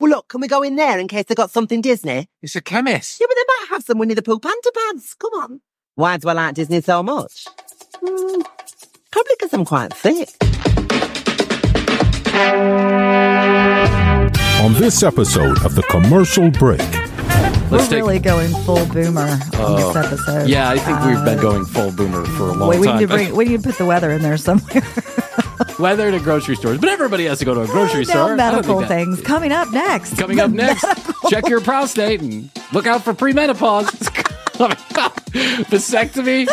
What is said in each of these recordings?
Well, look, can we go in there in case they got something Disney? It's a chemist. Yeah, but they might have some Winnie the Pooh Panda Pants. Come on. Why do I like Disney so much? Probably because I'm quite thick. On this episode of The Commercial Break. We're really going full boomer on this episode. Yeah, I think we've been going full boomer for a long time. We need to put the weather in there somewhere. Weather to grocery stores. But everybody has to go to a grocery store. Medical things. Coming up next. Check your prostate and look out for premenopause. It's coming up. Vasectomy.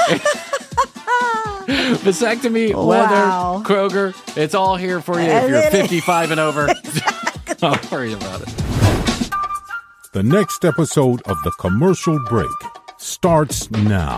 Vasectomy, weather, Kroger. It's all here for you if you're 55 and over. Don't worry about it. The next episode of The Commercial Break starts now.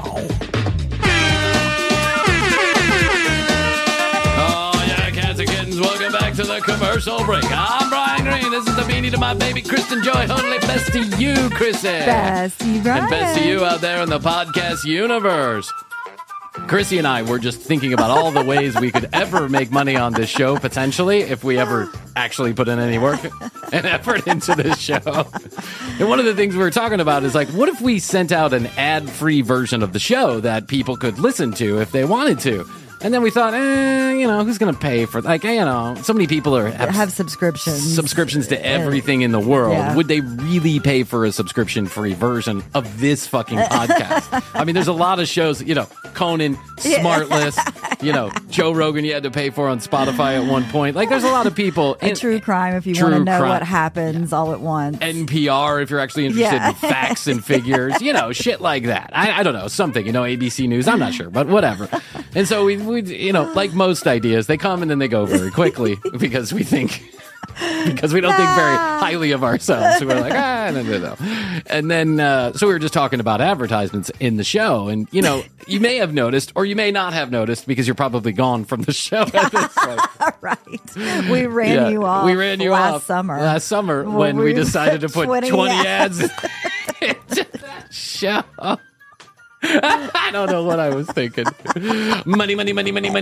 Oh, yeah, cats and kittens, welcome back to The Commercial Break. I'm Brian Green. This is the beanie to my baby, Kristen Joy Hundley. Best to you, Chrissy. Best to you, Brian. And best to you out there in the podcast universe. Chrissy and I were just thinking about all the ways we could ever make money on this show, potentially, if we ever actually put in any work and effort into this show. And one of the things we were talking about is, like, what if we sent out an ad-free version of the show that people could listen to if they wanted to? And then we thought, who's going to pay for, so many people have subscriptions to everything in the world. Yeah. Would they really pay for a subscription-free version of this fucking podcast? I mean, there's a lot of shows, Conan, Smartless, Joe Rogan you had to pay for on Spotify at one point. Like, there's a lot of people. True crime if you want to know what happens all at once. NPR if you're actually interested in facts and figures, shit like that. I don't know, something, ABC News, I'm not sure, but whatever. And so we like most ideas, they come and then they go very quickly because we don't think very highly of ourselves. So we're like, no. And then, so we were just talking about advertisements in the show. And, you may have noticed, or you may not have noticed because you're probably gone from the show at this point. Right. We ran you off. Last summer when we decided to put 20 ads into that show. I don't know what I was thinking. Money. I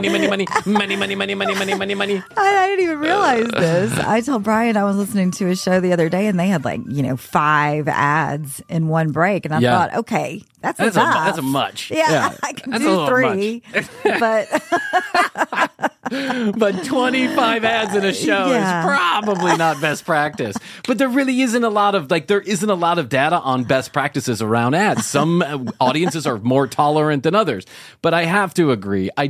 didn't even realize this. I told Brian I was listening to a show the other day and they had 5 ads in one break. And I thought, okay, that's a much. Yeah, I can do 3. But 25 ads in a show is probably not best practice. But there really isn't a lot of data on best practices around ads. Some audiences are more tolerant than others. But I have to agree. I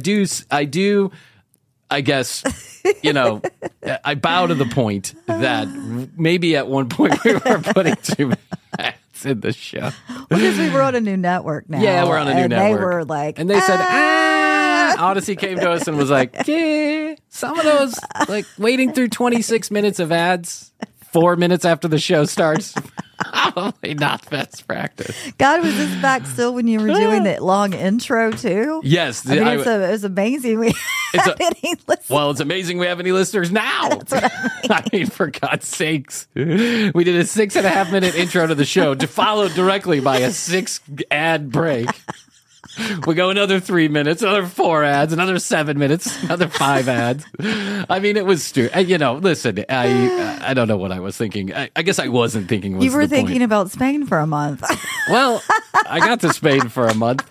guess, I bow to the point that maybe at one point we were putting too many ads in the show. Because we were on a new network now. Yeah, we're on a new network. They were like, and they said, Odyssey came to us and was like, some of those, waiting through 26 minutes of ads 4 minutes after the show starts, probably not best practice. God, was this back still when you were doing that long intro too? Yes. It was amazing. Well, it's amazing we have any listeners now. That's what I mean, for God's sakes. We did a 6.5 minute intro to the show, followed directly by a 6 ad break. We go another 3 minutes, another 4 ads, another 7 minutes, another 5 ads. I mean, it was stupid. Listen, I don't know what I was thinking. I guess I wasn't thinking. You were thinking about Spain for a month. Well, I got to Spain for a month.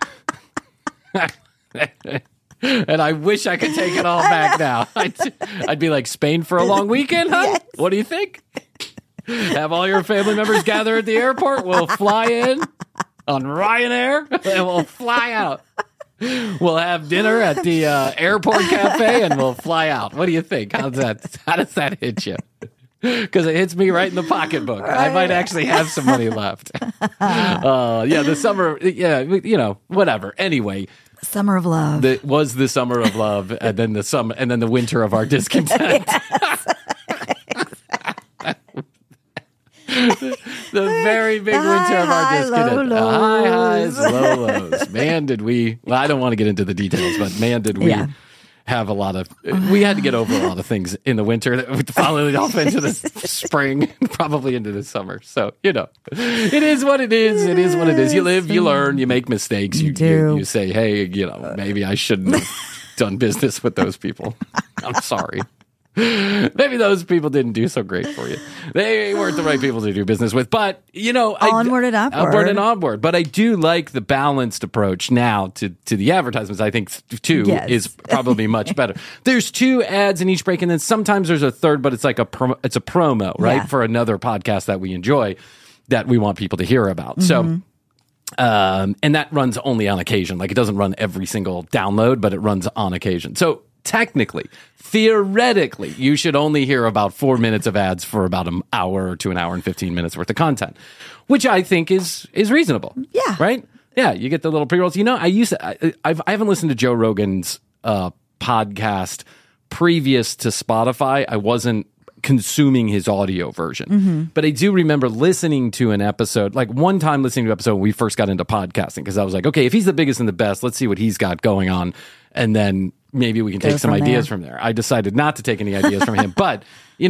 And I wish I could take it all back now. I'd be like, Spain for a long weekend, huh? Yes. What do you think? Have all your family members gather at the airport? We'll fly in on Ryanair and we'll fly out. We'll have dinner at the airport cafe and we'll fly out. What do you think? How does that hit you? Because it hits me right in the pocketbook. Right. I might actually have some money left. The summer, whatever. Anyway. Summer of love. Was the summer of love, and then the winter of our discontent. The very big winter of our discontent. High highs, low lows. Man, did we... Well, I don't want to get into the details, but man, did we have a lot of... We had to get over a lot of things in the winter, following it off into the spring, probably into the summer. So, it is what it is. It is what it is. You live, you learn, you make mistakes. You say, hey, maybe I shouldn't have done business with those people. I'm sorry. Maybe those people didn't do so great for you. They weren't the right people to do business with. But, onward and upward. Upward and onward. But I do like the balanced approach now to the advertisements. I think two is probably much better. There's 2 ads in each break, and then sometimes there's a third, but it's like it's a promo, right? For another podcast that we enjoy that we want people to hear about. Mm-hmm. So, and that runs only on occasion. Like, it doesn't run every single download, but it runs on occasion. So technically, theoretically, you should only hear about 4 minutes of ads for about an hour to an hour and 15 minutes worth of content, which I think is reasonable. Yeah. Right? Yeah. You get the little pre-rolls. I haven't listened to Joe Rogan's podcast previous to Spotify. I wasn't consuming his audio version, but I do remember listening to an episode, like one time listening to an episode when we first got into podcasting, because I was like, okay, if he's the biggest and the best, let's see what he's got going on, and then maybe we can take some ideas from there. I decided not to take any ideas from him, but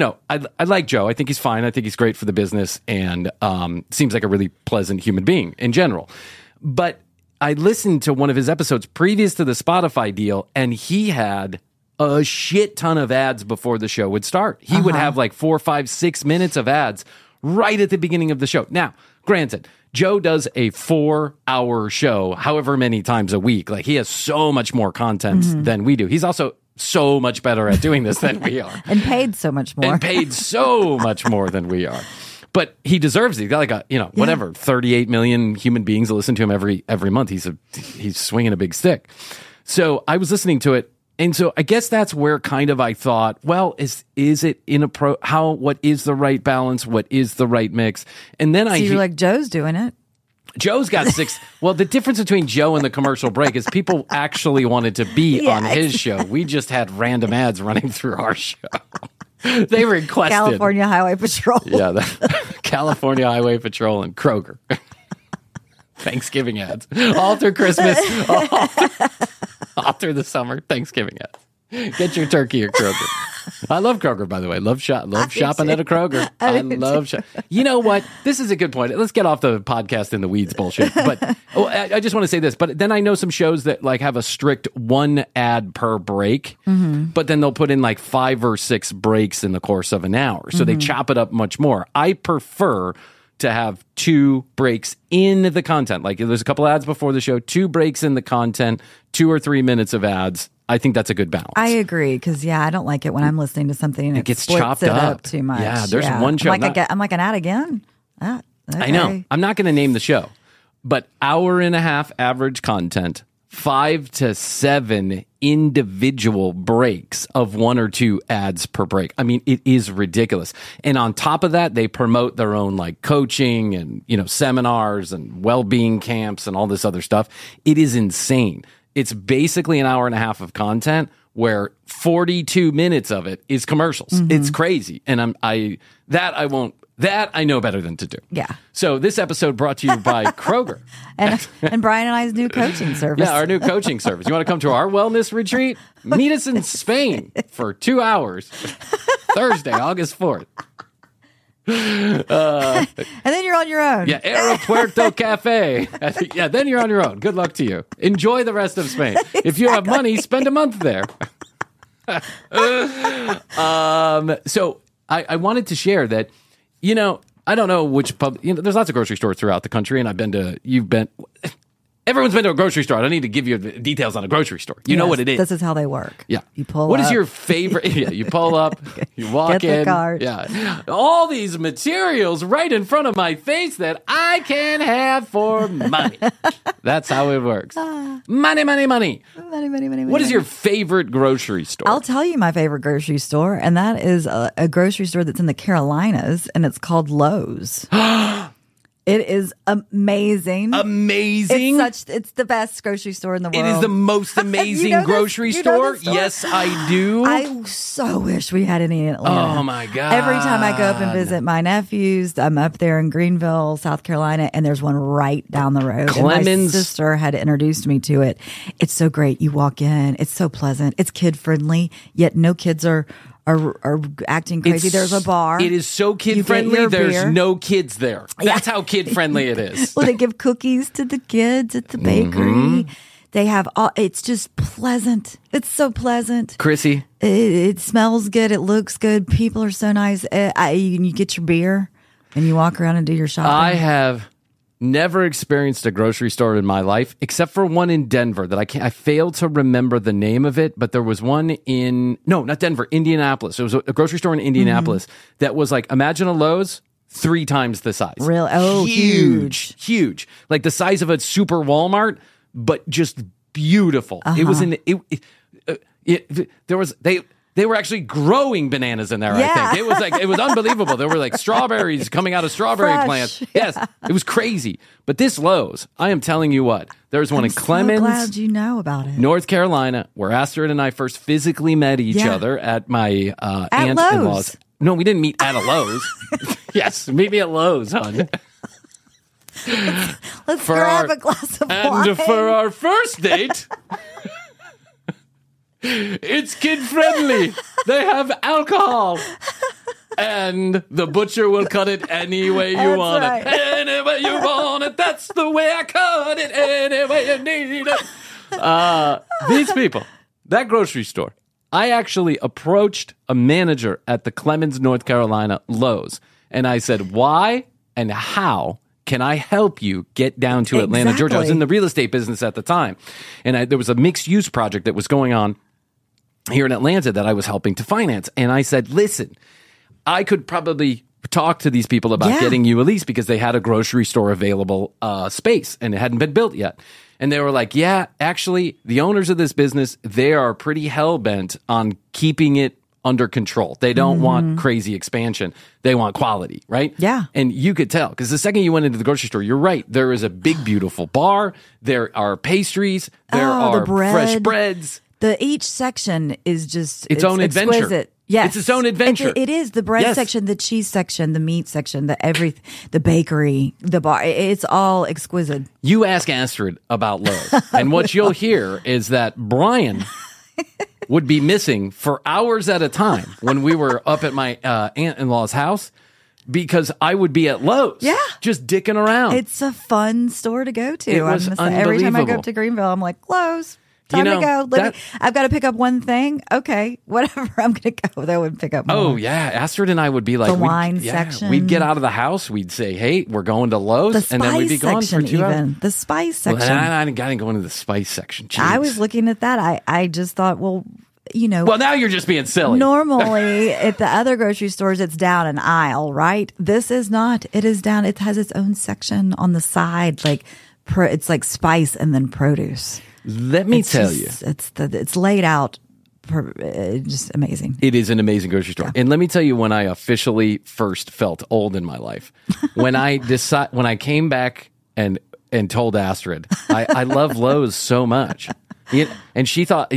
I like Joe. I think he's fine. I think he's great for the business, and seems like a really pleasant human being in general. But I listened to one of his episodes previous to the Spotify deal, and he had a shit ton of ads before the show would start. He would have like 4, 5, 6 minutes of ads right at the beginning of the show. Now, granted, Joe does a 4-hour show however many times a week. Like, he has so much more content than we do. He's also so much better at doing this than we are. And paid so much more. And paid so much more than we are. But he deserves it. He's got like 38 million human beings that listen to him every month. He's swinging a big stick. So I was listening to it. And so I guess that's where kind of I thought, well, is it what is the right balance? What is the right mix? And then you're like, Joe's doing it. Joe's got 6. Well, the difference between Joe and the commercial break is people actually wanted to be on his show. We just had random ads running through our show. They requested California Highway Patrol. Yeah, California Highway Patrol and Kroger. Thanksgiving ads. All through Christmas. All through the summer. Thanksgiving ads. Get your turkey at Kroger. I love Kroger, by the way. Love shopping at a Kroger. I love shopping. You know what? This is a good point. Let's get off the podcast in the weeds bullshit. But I just want to say this. But then I know some shows that like have a strict 1 ad per break, but then they'll put in like 5 or 6 breaks in the course of an hour. So they chop it up much more. I prefer to have 2 breaks in the content. Like, there's a couple ads before the show, 2 breaks in the content, 2 or 3 minutes of ads. I think that's a good balance. I agree, because I don't like it when I'm listening to something and it gets splits chopped up too much. Yeah, there's one show. I'm like an ad again. Okay. I know. I'm not going to name the show, but hour and a half average content, 5 to 7 individual breaks of 1 or 2 ads per break. I mean, it is ridiculous. And on top of that, they promote their own like coaching and, seminars and well-being camps and all this other stuff. It is insane. It's basically an hour and a half of content where 42 minutes of it is commercials. It's crazy. And I know better than to do. Yeah. So this episode brought to you by Kroger. and Brian and I's new coaching service. Yeah, our new coaching service. You want to come to our wellness retreat? Meet us in Spain for 2 hours. Thursday, August 4th. And then you're on your own. Yeah, Aeropuerto Cafe. Yeah, then you're on your own. Good luck to you. Enjoy the rest of Spain. Exactly. If you have money, spend a month there. So I wanted to share that, I don't know which pub, there's lots of grocery stores throughout the country, and everyone's been to a grocery store. I don't need to give you details on a grocery store. You know what it is. This is how they work. Yeah. You pull What up. is your favorite? Yeah, you pull up, you walk Get the in. cart. Yeah. All these materials right in front of my face that I can have for money. That's how it works. Money, money, money. Money. What is your favorite grocery store? I'll tell you my favorite grocery store, and that is a grocery store that's in the Carolinas, and it's called Lowe's. It is amazing. Amazing? It's the best grocery store in the world. It is the most amazing grocery store? Yes, I do. I so wish we had any in Atlanta. Oh, my God. Every time I go up and visit my nephews, I'm up there in Greenville, South Carolina, and there's one right down the road. Clemens. And my sister had introduced me to it. It's so great. You walk in. It's so pleasant. It's kid-friendly, yet no kids are acting crazy. There's a bar. It is so kid-friendly. There's beer. no kids there. That's how kid-friendly it is. Well, they give cookies to the kids at the bakery. They have all, it's just pleasant. It's so pleasant. Chrissy. It smells good. It looks good. People are so nice. You get your beer and you walk around and do your shopping. I have never experienced a grocery store in my life, except for one in Denver that I failed to remember the name of it, but there was one not Denver, Indianapolis. It was a grocery store in Indianapolis that was like, imagine a Lowe's 3 times the size. Really? Oh, huge. Like the size of a super Walmart, but just beautiful. It was they were actually growing bananas in there. I think it was unbelievable. There were like strawberries coming out of strawberry plants. Yes, it was crazy. But this Lowe's, I am telling you what, there's one in Clemens. I'm so glad you know about it. North Carolina, where Astrid and I first physically met each other at my aunt-in-law's. No, we didn't meet at a Lowe's. Yes, meet me at Lowe's, hon. Let's grab a glass of wine. And for our first date, it's kid-friendly. They have alcohol. And the butcher will cut it any way you want it. Any way you want it. That's the way I cut it. Any way you need it. These people, that grocery store, I actually approached a manager at the Clemens, North Carolina Lowe's. And I said, why and how can I help you get down to Atlanta, Georgia? I was in the real estate business at the time. And there was a mixed-use project that was going on here in Atlanta that I was helping to finance. And I said, listen, I could probably talk to these people about getting you a lease because they had a grocery store available space and it hadn't been built yet. And they were like, yeah, actually, the owners of this business, they are pretty hell-bent on keeping it under control. They don't want crazy expansion. They want quality, right? Yeah. And you could tell, because the second you went into the grocery store, you're right. There is a big, beautiful bar. There are pastries. There are fresh breads. Each section is just its own exquisite. Adventure. Yes. It's its own adventure. It is. The bread section, the cheese section, the meat section, the bakery, the bar. It's all exquisite. You ask Astrid about Lowe's, and what you'll hear is that Brian would be missing for hours at a time when we were up at my aunt-in-law's house because I would be at Lowe's. Yeah. Just dicking around. It's a fun store to go to. It was Every time I go up to Greenville, I'm like, Lowe's. Time to go. I've got to pick up one thing. Okay, whatever. I'm going to go there and pick up more. Oh, yeah. Astrid and I would be like, the wine section. We'd get out of the house. We'd say, hey, we're going to Lowe's. And then we'd be gone for 2 hours. The spice section. Well, I didn't go into the spice section. Jeez. I was looking at that. I just thought, well, Well, now you're just being silly. Normally, at the other grocery stores, it's down an aisle, right? This is not. It is down. It has its own section on the side. Like, it's like spice and then produce. Let me tell you. It's laid out. Just amazing. It is an amazing grocery store. Yeah. And let me tell you when I officially first felt old in my life. When I came back and told Astrid, I love Lowe's so much. And she thought,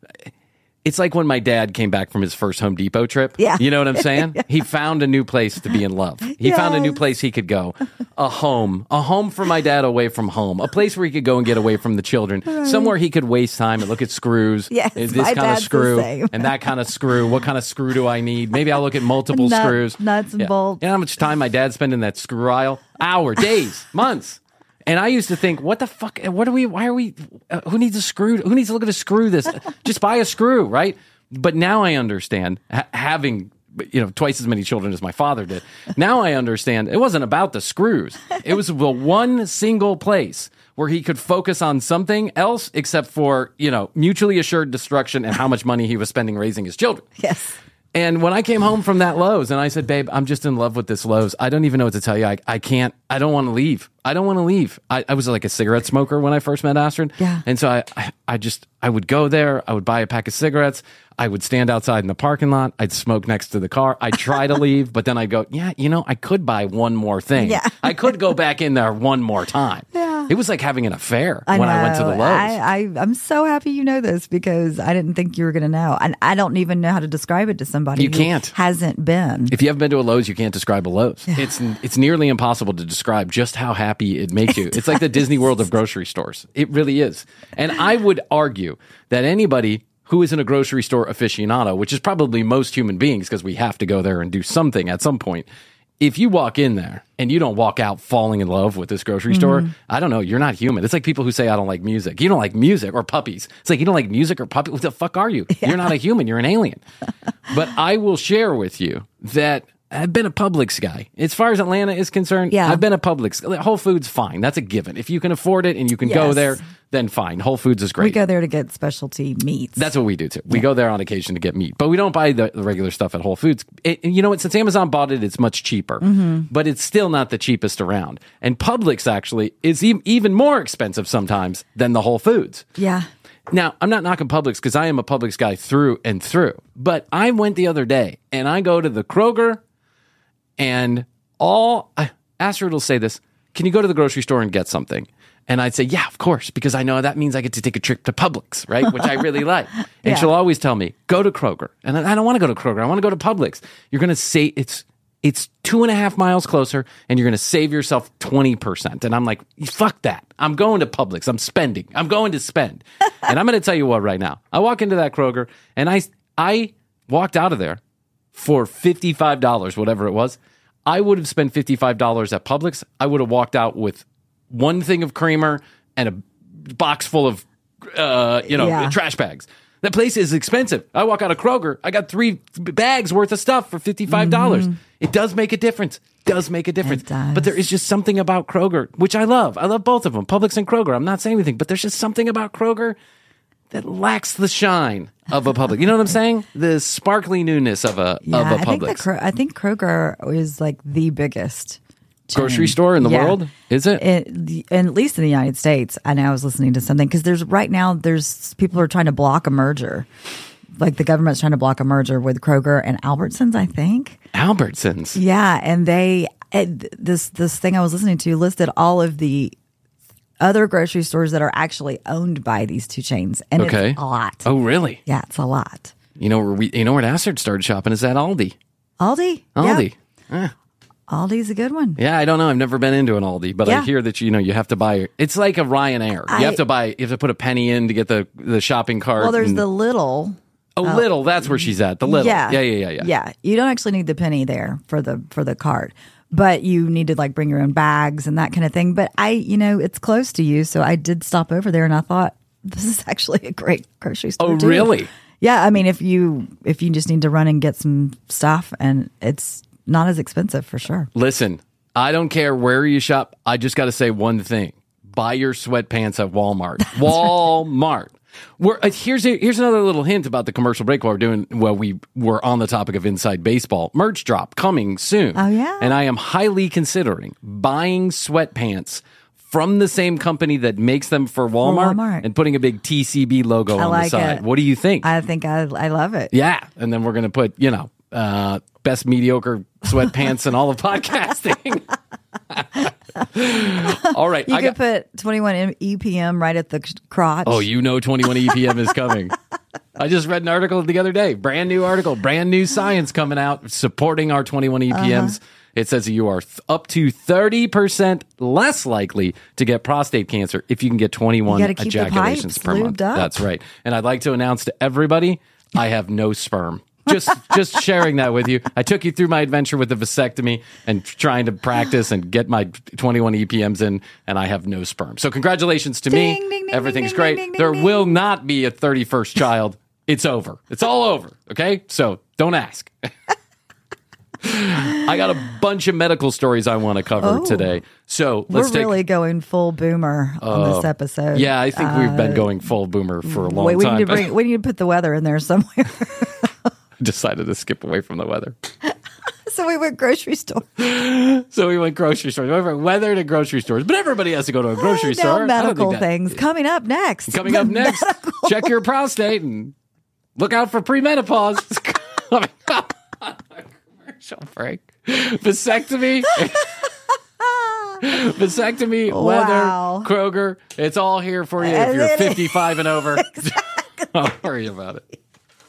it's like when my dad came back from his first Home Depot trip. Yeah. You know what I'm saying? Yeah. He found a new place to be in love. He found a new place he could go. A home for my dad away from home. A place where he could go and get away from the children. Right. Somewhere he could waste time and look at screws. Yes, this kind of screw and that kind of screw. What kind of screw do I need? Maybe I'll look at multiple screws. Nuts and bolts. You know how much time my dad spent in that screw aisle? Hours, days, months. And I used to think, what the fuck? Why are we? Who needs a screw? Who needs to look at a screw? Just buy a screw, right? But now I understand, having twice as many children as my father did. Now I understand it wasn't about the screws. It was the one single place where he could focus on something else except for mutually assured destruction and how much money he was spending raising his children. Yes. And when I came home from that Lowe's and I said, babe, I'm just in love with this Lowe's. I don't even know what to tell you. I can't. I don't want to leave. I don't want to leave. I was like a cigarette smoker when I first met Astrid. Yeah. And so I would go there. I would buy a pack of cigarettes. I would stand outside in the parking lot. I'd smoke next to the car. I'd try to leave, but then I'd go, I could buy one more thing. Yeah. I could go back in there one more time. Yeah. It was like having an affair when I went to the Lowe's. I'm so happy you know this because I didn't think you were going to know. And I don't even know how to describe it to somebody who hasn't been. If you haven't been to a Lowe's, you can't describe a Lowe's. Yeah. It's nearly impossible to describe just how happy it makes you. It's like the Disney World of grocery stores. It really is. And I would argue that anybody who isn't a grocery store aficionado, which is probably most human beings because we have to go there and do something at some point, if you walk in there and you don't walk out falling in love with this grocery store, I don't know, you're not human. It's like people who say, I don't like music. You don't like music or puppies. It's like, you don't like music or puppies. What the fuck are you? Yeah. You're not a human. You're an alien. But I will share with you that I've been a Publix guy. As far as Atlanta is concerned, I've been a Publix. Whole Foods, fine. That's a given. If you can afford it and you can go there, then fine. Whole Foods is great. We go there to get specialty meats. That's what we do too. We go there on occasion to get meat, but we don't buy the regular stuff at Whole Foods. You know what? Since Amazon bought it, it's much cheaper, but it's still not the cheapest around. And Publix actually is even more expensive sometimes than the Whole Foods. Yeah. Now, I'm not knocking Publix because I am a Publix guy through and through, but I went the other day and I go to the Kroger and Astrid will say this, can you go to the grocery store and get something? And I'd say, yeah, of course, because I know that means I get to take a trip to Publix, right? Which I really like. And she'll always tell me, go to Kroger. And I don't want to go to Kroger. I want to go to Publix. You're going to say it's 2.5 miles closer and you're going to save yourself 20%. And I'm like, fuck that. I'm going to Publix. I'm spending. I'm going to spend. And I'm going to tell you what right now. I walk into that Kroger and I walked out of there for $55, whatever it was. I would have spent $55 at Publix. I would have walked out with one thing of creamer and a box full of, trash bags. That place is expensive. I walk out of Kroger. I got 3 bags worth of stuff for $55. It does make a difference. It does. But there is just something about Kroger, which I love. I love both of them, Publix and Kroger. I'm not saying anything, but there's just something about Kroger that lacks the shine of a Publix. You know what I'm saying? The sparkly newness of a Publix. I think Kroger is like the biggest grocery store in the world. Is it? At least in the United States. I know I was listening to something because there's people are trying to block a merger. Like the government's trying to block a merger with Kroger and Albertsons, I think. Albertsons. Yeah, and this thing I was listening to listed all of the other grocery stores that are actually owned by these two chains, and it's a lot. Oh, really? Yeah, it's a lot. You know where Astrid started shopping is at Aldi. Aldi. Yeah. Aldi's a good one. Yeah, I don't know. I've never been into an Aldi, but I hear that you have to buy. It's like a Ryanair. You have to put a penny in to get the shopping cart. Well, there's the Lidl. Lidl. That's where she's at. The Lidl. Yeah. Yeah. You don't actually need the penny there for the cart. But you need to like bring your own bags and that kind of thing. But it's close to you. So I did stop over there and I thought, this is actually a great grocery store. Oh, really? Yeah. I mean, if you just need to run and get some stuff and it's not as expensive for sure. Listen, I don't care where you shop. I just got to say one thing. Buy your sweatpants at Walmart. Walmart. Here's another little hint about the commercial break while we were on the topic of Inside Baseball. Merch drop coming soon. Oh, yeah. And I am highly considering buying sweatpants from the same company that makes them for Walmart. And putting a big TCB logo on the side. What do you think? I think I love it. Yeah. And then we're going to put, best mediocre sweatpants in all of podcasting. All right. You could put 21 EPM right at the crotch. Oh, 21 EPM is coming. I just read an article the other day. Brand new article, brand new science coming out supporting our 21 EPMs. It says you are up to 30% less likely to get prostate cancer if you can get 21 ejaculations per month. That's right. And I'd like to announce to everybody, I have no sperm. Just sharing that with you. I took you through my adventure with the vasectomy and trying to practice and get my 21 EPMs in, and I have no sperm. So congratulations to me. Ding, ding, Everything's ding, great. ding, ding, there ding. will not be a 31st child. It's over. It's all over. Okay? So don't ask. I got a bunch of medical stories I want to cover today. So we're really going full boomer on this episode. Yeah, I think we've been going full boomer for a long time. We need to put the weather in there somewhere. Decided to skip away from the weather. So we went grocery store. We went weather to grocery stores. But everybody has to go to a grocery store. Medical things. Coming up next. Check your prostate and look out for premenopause. Coming up on a commercial break. Vasectomy. Weather, Kroger. It's all here for you if you're 55 and over. Exactly. Don't worry about it.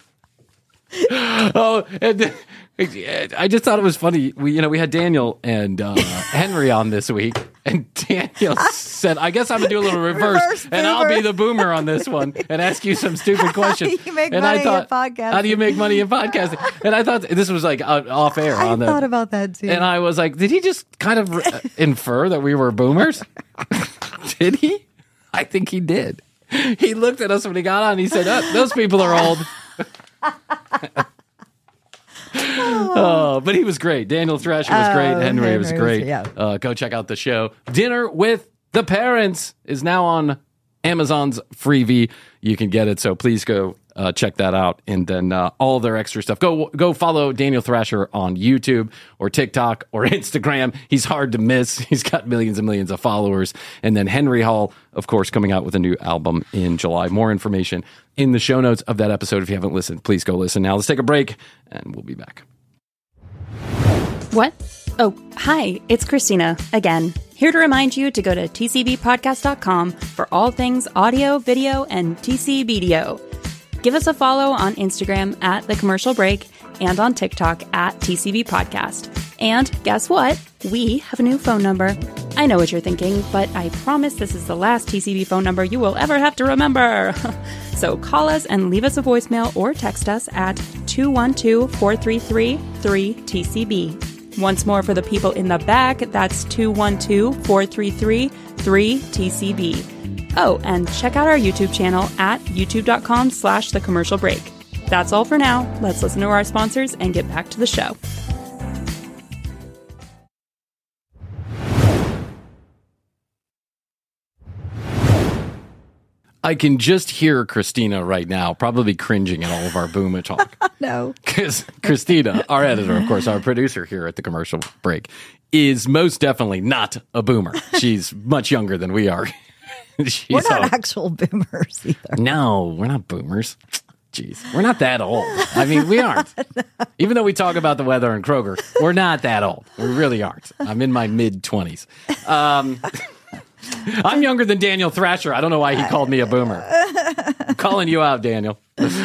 And I just thought it was funny. We had Daniel and Henry on this week, And Daniel said, I guess I'm going to do a little reverse and I'll be the boomer on this one and ask you some stupid questions. How do you make and money I thought, in podcasting? How do you make money in podcasting? And I thought this was like off air. I thought about that too. And I was like, did he just kind of infer that we were boomers? Did he? I think he did. He looked at us when he got on and he said, those people are old. Oh, but he was great. Daniel Thrasher was great. Henry was great. Go check out the show. Dinner with the Parents is now on Amazon's Freevee. You can get it, so please go check that out. And then all their extra stuff. Go follow Daniel Thrasher on YouTube or TikTok or Instagram. He's hard to miss. He's got millions and millions of followers. And then Henry Hall, of course, coming out with a new album in July. More information in the show notes of that episode. If you haven't listened, please go listen now. Let's take a break, and we'll be back. What? Oh, hi, it's Christina again. Here to remind you to go to tcbpodcast.com for all things audio, video, and TCBDO. Give us a follow on Instagram at The Commercial Break and on TikTok at TCB Podcast. And guess what? We have a new phone number. I know what you're thinking, but I promise this is the last TCB phone number you will ever have to remember. So call us and leave us a voicemail or text us at 212-433-3TCB. Once more for the people in the back, that's 212-433-3TCB. Oh, and check out our YouTube channel at youtube.com/thecommercialbreak. That's all for now. Let's listen to our sponsors and get back to the show. I can just hear Christina right now, probably cringing at all of our boomer talk. No. Because Christina, our editor, of course, our producer here at The Commercial Break, is most definitely not a boomer. She's much younger than we are. We're not actual boomers either. No, we're not boomers. Jeez, we're not that old. I mean, we aren't. No. Even though we talk about the weather in Kroger, we're not that old. We really aren't. I'm in my mid-20s. I'm younger than Daniel Thrasher. I don't know why he called me a boomer. I'm calling you out, Daniel.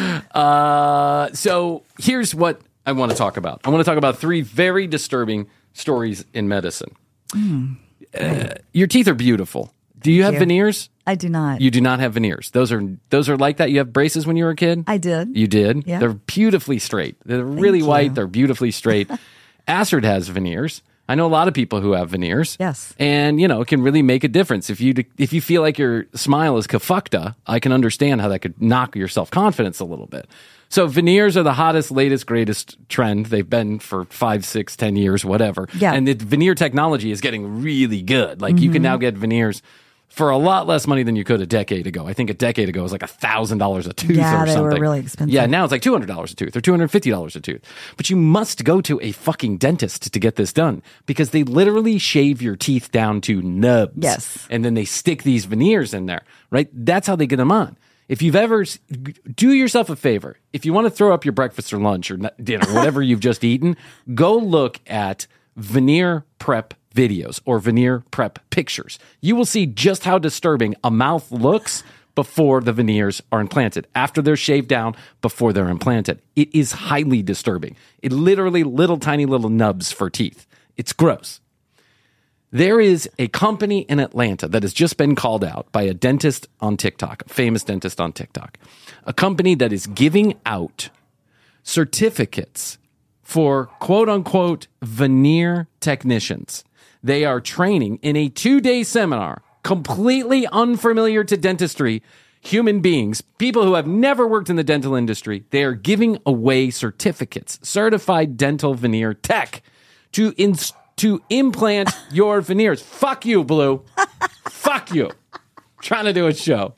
So here's what I want to talk about. I want to talk about 3 very disturbing stories in medicine. Your teeth are beautiful. Do you have veneers? I do not. You do not have veneers. Those are like that. You have braces when you were a kid? I did. You did? Yeah. They're beautifully straight. They're really white. They're beautifully straight. Astrid has veneers. I know a lot of people who have veneers. Yes. And, it can really make a difference. If you feel like your smile is kafukta, I can understand how that could knock your self-confidence a little bit. So veneers are the hottest, latest, greatest trend. They've been for 5, 6, 10 years, whatever. Yeah. And the veneer technology is getting really good. Like you can now get veneers for a lot less money than you could a decade ago. I think a decade ago it was like $1,000 a tooth or something. Yeah, they were really expensive. Yeah, now it's like $200 a tooth or $250 a tooth. But you must go to a fucking dentist to get this done because they literally shave your teeth down to nubs. Yes. And then they stick these veneers in there, right? That's how they get them on. If you've ever, do yourself a favor. If you want to throw up your breakfast or lunch or dinner, whatever you've just eaten, go look at veneer prep videos or veneer prep pictures. You will see just how disturbing a mouth looks before the veneers are implanted, after they're shaved down, before they're implanted. It is highly disturbing. It literally tiny little nubs for teeth. It's gross. There is a company in Atlanta that has just been called out by a dentist on TikTok, a famous dentist on TikTok, a company that is giving out certificates for quote unquote veneer technicians. They are training in a 2-day seminar, completely unfamiliar to dentistry, human beings, people who have never worked in the dental industry. They are giving away certificates, certified dental veneer tech, to implant your veneers. Fuck you, Blue. Fuck you. Trying to do a show.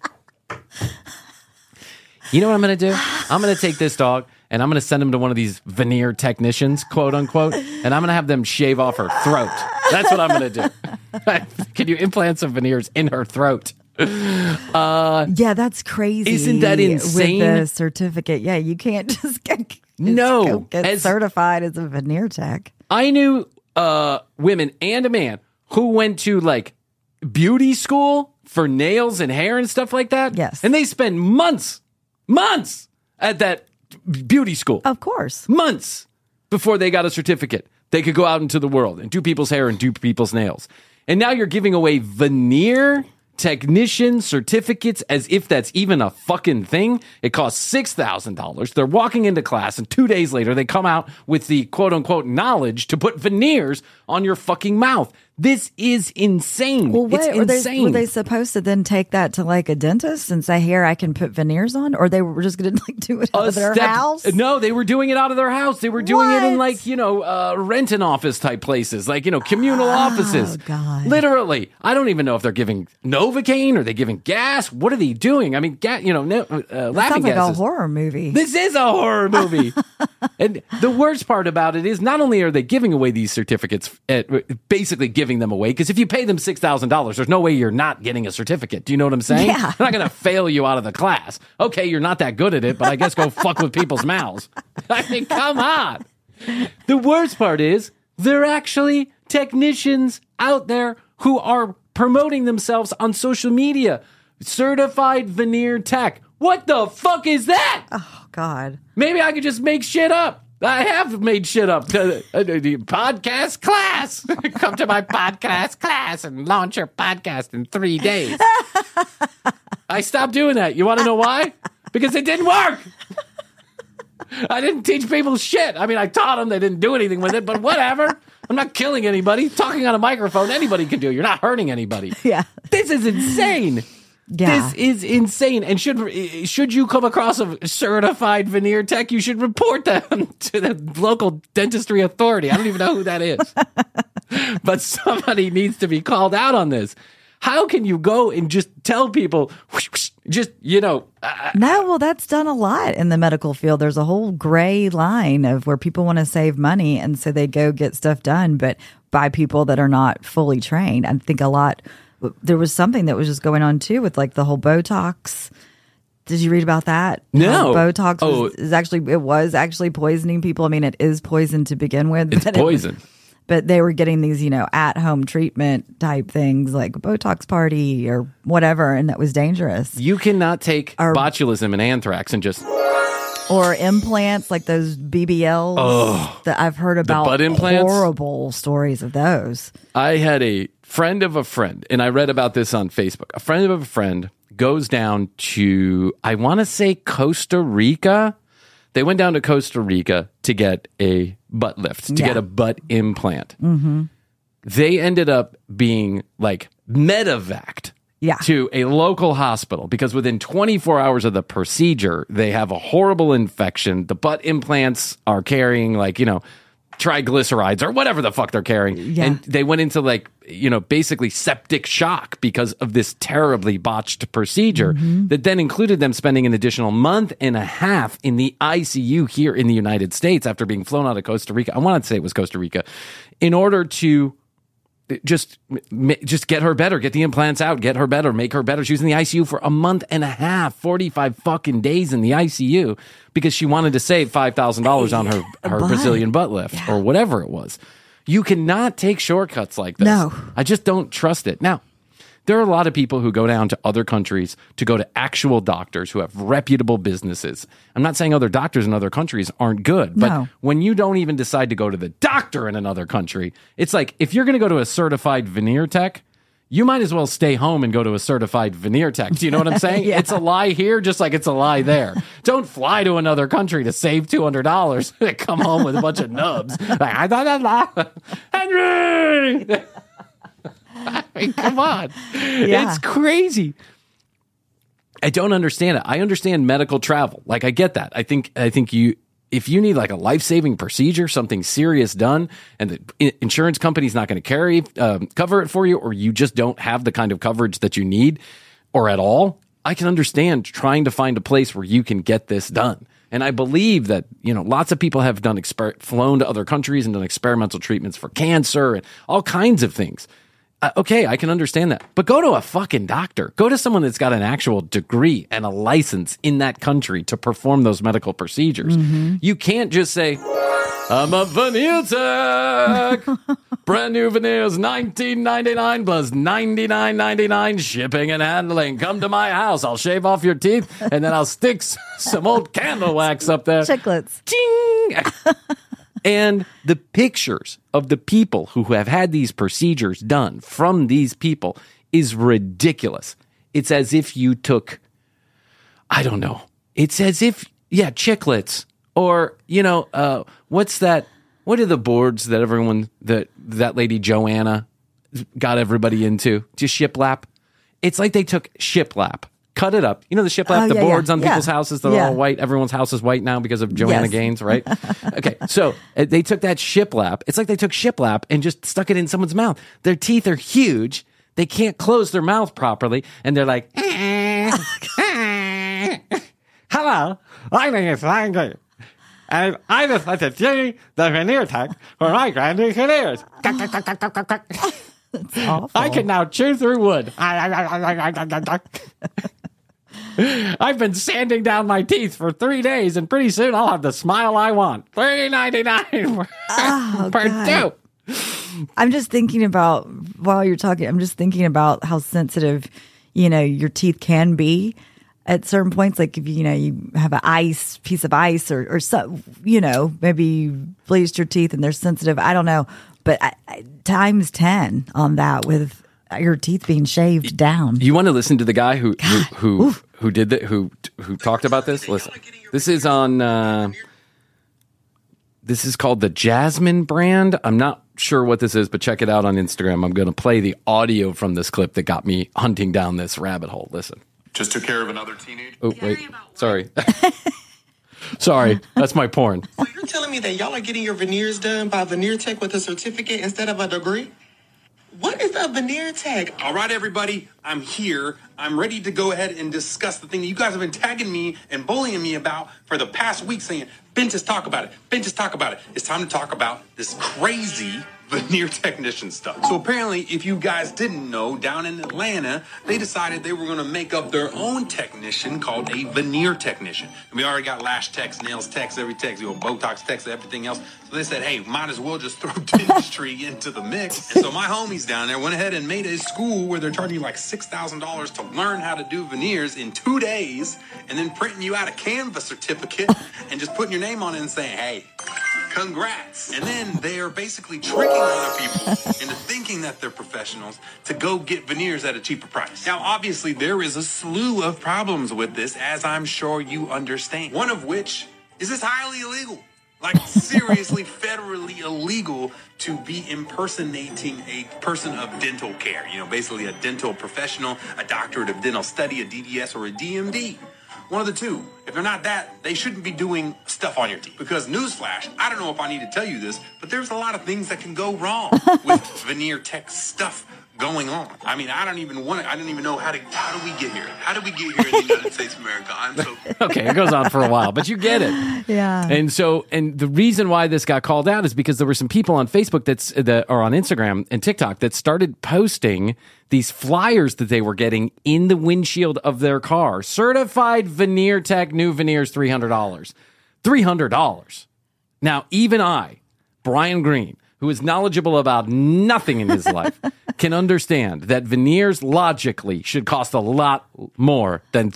You know what I'm going to do? I'm going to take this dog and I'm going to send him to one of these veneer technicians, quote unquote, and I'm going to have them shave off her throat. That's what I'm going to do. Can you implant some veneers in her throat? Yeah, that's crazy. Isn't that insane? With the certificate, yeah, you can't just get certified as a veneer tech. I knew women and a man who went to like beauty school for nails and hair and stuff like that. Yes. And they spend months at that beauty school. Of course. Months before they got a certificate. They could go out into the world and do people's hair and do people's nails. And now you're giving away veneer technician certificates as if that's even a fucking thing. It costs $6,000. They're walking into class, and 2 days later, they come out with the quote unquote knowledge to put veneers on your fucking mouth. This is insane. Well, it's insane. Were they supposed to then take that to like a dentist and say, here, I can put veneers on? Or they were just going to like do it out of their house? No, they were doing it out of their house. They were doing it in like, rent an office type places, like, communal offices. God. Literally. I don't even know if they're giving Novocaine or they giving gas. What are they doing? I mean, laughing sounds like gas a horror movie. This is a horror movie. And the worst part about it is not only are they giving away these certificates, basically giving them away, because if you pay them $6,000, there's no way you're not getting a certificate. Do you know what I'm saying? Yeah. They're not going to fail you out of the class. Okay, you're not that good at it, but I guess go fuck with people's mouths. I mean, come on. The worst part is there are actually technicians out there who are promoting themselves on social media. Certified veneer tech. What the fuck is that? Oh, God. Maybe I could just make shit up. I have made shit up. The podcast class. Come to my podcast class and launch your podcast in 3 days. I stopped doing that. You want to know why? Because it didn't work. I didn't teach people shit. I mean, I taught them. They didn't do anything with it, but whatever. I'm not killing anybody. Talking on a microphone, anybody can do. You're not hurting anybody. Yeah. This is insane. Yeah. This is insane. And should you come across a certified veneer tech, you should report them to the local dentistry authority. I don't even know who that is. But somebody needs to be called out on this. How can you go and just tell people, No, well, that's done a lot in the medical field. There's a whole gray line of where people want to save money, and so they go get stuff done, but by people that are not fully trained. I think there was something that was just going on too with like the whole Botox. Did you read about that? No. How Botox was actually poisoning people. I mean, it is poison to begin with. It's poison. But they were getting these, at-home treatment type things like Botox party or whatever, and that was dangerous. You cannot take botulism and anthrax and just... Or implants like those BBLs that I've heard about. The butt implants? Horrible stories of those. I had a friend of a friend, and I read about this on Facebook. A friend of a friend goes down to, I want to say Costa Rica. They went down to Costa Rica to get a butt lift, to get a butt implant. Mm-hmm. They ended up being like medevaced to a local hospital because within 24 hours of the procedure, they have a horrible infection. The butt implants are carrying triglycerides or whatever the fuck they're carrying. Yeah. And they went into basically septic shock because of this terribly botched procedure that then included them spending an additional month and a half in the ICU here in the United States after being flown out of Costa Rica. I wanted to say it was Costa Rica in order to just get her better, get the implants out, get her better, make her better. She was in the ICU for a month and a half, 45 fucking days in the ICU because she wanted to save $5,000 on her Brazilian butt lift or whatever it was. You cannot take shortcuts like this. No. I just don't trust it. Now, there are a lot of people who go down to other countries to go to actual doctors who have reputable businesses. I'm not saying other doctors in other countries aren't good, but when you don't even decide to go to the doctor in another country, it's like if you're going to go to a certified veneer tech, you might as well stay home and go to a certified veneer tech. Do you know what I'm saying? It's a lie here, just like it's a lie there. Don't fly to another country to save $200 and come home with a bunch of nubs. Like, Henry! I mean, come on. It's crazy. I don't understand it. I understand medical travel. Like, I get that. I think if you need like a life-saving procedure, something serious done, and the insurance company's not going to cover it for you, or you just don't have the kind of coverage that you need or at all, I can understand trying to find a place where you can get this done. And I believe that, lots of people have flown to other countries and done experimental treatments for cancer and all kinds of things. Okay, I can understand that. But go to a fucking doctor. Go to someone that's got an actual degree and a license in that country to perform those medical procedures. Mm-hmm. You can't just say, I'm a veneer tech. Brand new veneers, $19.99 plus $99.99 shipping and handling. Come to my house. I'll shave off your teeth, and then I'll stick some old candle wax up there. Chiclets. Ching! And the pictures of the people who have had these procedures done from these people is ridiculous. It's as if you took, I don't know. It's as if, chiclets or, what's that? What are the boards that everyone, that lady Joanna got everybody into? Just shiplap. It's like they took shiplap, cut it up. You know the shiplap, the boards on people's houses that are all white. Everyone's house is white now because of Joanna Gaines, right? Okay, so they took that shiplap. It's like they took shiplap and just stuck it in someone's mouth. Their teeth are huge. They can't close their mouth properly, and they're like, "Hello, my name is Langley, and I just like to see the veneer tech for my granny veneers. I can now chew through wood. I've been sanding down my teeth for 3 days, and pretty soon I'll have the smile I want. $3.99 per tooth." I'm just thinking about, while you're talking, I'm just thinking about how sensitive, your teeth can be at certain points. Like if, you have an piece of ice or so, maybe you bleached your teeth and they're sensitive. I don't know. But times 10 on that with your teeth being shaved down. You want to listen to the guy who did that, who talked about this? Listen, this is on, this is called the Jasmine brand. I'm not sure what this is, but check it out on Instagram. I'm going to play the audio from this clip that got me hunting down this rabbit hole. Listen. Just took care of another teenager. Oh, wait. Sorry. Sorry. That's my porn. So you're telling me that y'all are getting your veneers done by Veneer Tech with a certificate instead of a degree? What is a veneer tech? All right, everybody, I'm here. I'm ready to go ahead and discuss the thing that you guys have been tagging me and bullying me about for the past week, saying, "Ben, just talk about it. Ben, just talk about it." It's time to talk about this crazy veneer technician stuff. So apparently, if you guys didn't know, down in Atlanta, they decided they were going to make up their own technician called a veneer technician. And we already got lash techs, nails techs, every tech, Botox techs, everything else. So they said, hey, might as well just throw dentistry into the mix. And so my homies down there went ahead and made a school where they're charging you like $6,000 to learn how to do veneers in 2 days, and then printing you out a Canva certificate and just putting your name on it and saying, hey, congrats. And then they are basically tricking other people into thinking that they're professionals to go get veneers at a cheaper price. Now, obviously, there is a slew of problems with this, as I'm sure you understand. One of which is it's highly illegal. Like, seriously, federally illegal to be impersonating a person of dental care. Basically a dental professional, a doctorate of dental study, a DDS, or a DMD. One of the two. If they're not that, they shouldn't be doing stuff on your teeth. Because newsflash, I don't know if I need to tell you this, but there's a lot of things that can go wrong with veneer tech stuff going on. I mean, I don't even know how do we get here? How did we get here in the United States of America? I'm so... Okay, it goes on for a while, but you get it. Yeah. And the reason why this got called out is because there were some people on Facebook or on Instagram and TikTok that started posting these flyers that they were getting in the windshield of their car. Certified veneer tech, new veneers, $300. $300. Now, even I, Brian Green, who is knowledgeable about nothing in his life, can understand that veneers logically should cost a lot more than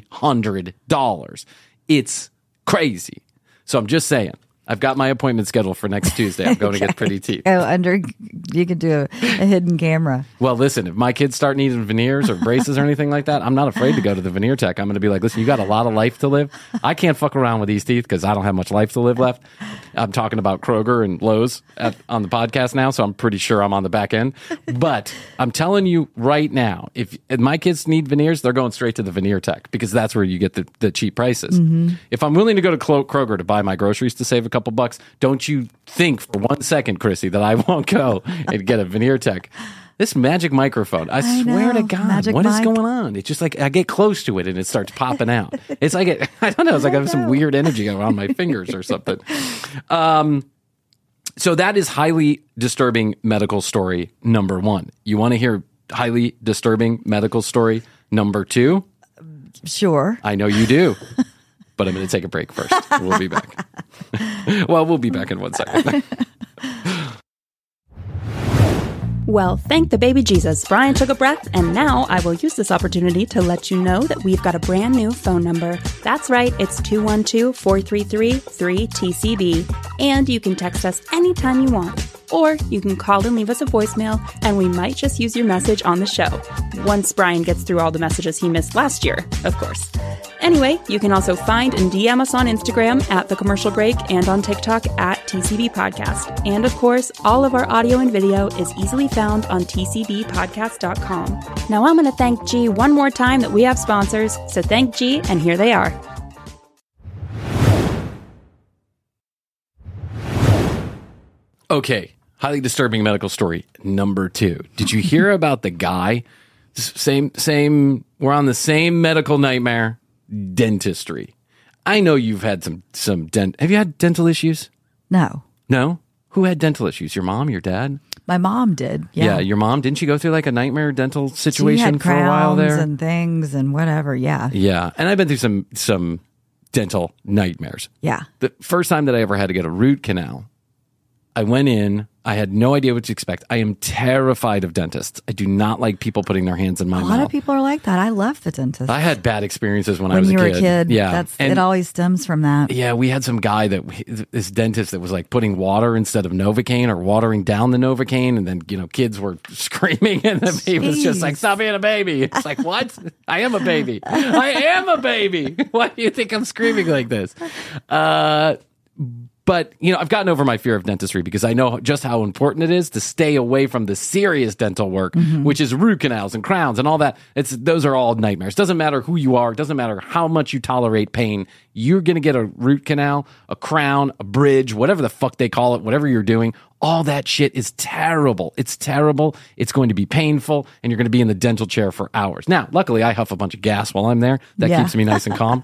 $300. It's crazy. So I'm just saying, I've got my appointment scheduled for next Tuesday. I'm going to get pretty teeth. You could do a hidden camera. Well, listen, if my kids start needing veneers or braces or anything like that, I'm not afraid to go to the veneer tech. I'm going to be like, listen, you got a lot of life to live. I can't fuck around with these teeth because I don't have much life to live left. I'm talking about Kroger and Lowe's on the podcast now, so I'm pretty sure I'm on the back end. But I'm telling you right now, if my kids need veneers, they're going straight to the veneer tech because that's where you get the cheap prices. Mm-hmm. If I'm willing to go to Kroger to buy my groceries to save a couple bucks, don't you think for 1 second, Chrissy, that I won't go and get a veneer tech. This magic microphone, I swear to God, what is going on? It's just like I get close to it and it starts popping out. It's like, I don't know, it's like I have some weird energy around my fingers or something. So that is highly disturbing medical story number 1. You want to hear highly disturbing medical story number 2? Sure. I know you do. But I'm going to take a break first. We'll be back. Well, we'll be back in 1 second. Well, thank the baby Jesus. Brian took a breath, and now I will use this opportunity to let you know that we've got a brand new phone number. That's right, it's 212-433-3TCB, and you can text us anytime you want. Or you can call and leave us a voicemail, and we might just use your message on the show. Once Brian gets through all the messages he missed last year, of course. Anyway, you can also find and DM us on Instagram at The Commercial Break and on TikTok at TCB Podcast. And of course, all of our audio and video is easily found on tcbpodcast.com. Now I'm going to thank G one more time that we have sponsors, so thank G, and here they are. Okay, highly disturbing medical story number 2. Did you hear about the guy? Same. We're on the same medical nightmare. Dentistry. I know you've had some have you had dental issues? No. No? Who had dental issues? Your mom, your dad? My mom did. Yeah, your mom. Didn't she go through like a nightmare dental situation she had for a while there? and things and whatever. Yeah. Yeah. And I've been through some dental nightmares. Yeah. The first time that I ever had to get a root canal, I went in. I had no idea what to expect. I am terrified of dentists. I do not like people putting their hands in my mouth. A lot of people are like that. I love the dentist. I had bad experiences when I was a kid. When you were a kid. Yeah. It always stems from that. Yeah, we had some guy this dentist that was like putting water instead of Novocaine or watering down the Novocaine. And then, kids were screaming and the baby was just like, stop being a baby. It's like, what? I am a baby. I am a baby. Why do you think I'm screaming like this? But, I've gotten over my fear of dentistry because I know just how important it is to stay away from the serious dental work, which is root canals and crowns and all that. Those are all nightmares. Doesn't matter who you are. Doesn't matter how much you tolerate pain. You're going to get a root canal, a crown, a bridge, whatever the fuck they call it, whatever you're doing. All that shit is terrible. It's terrible. It's going to be painful, and you're going to be in the dental chair for hours. Now, luckily, I huff a bunch of gas while I'm there. That keeps me nice and calm.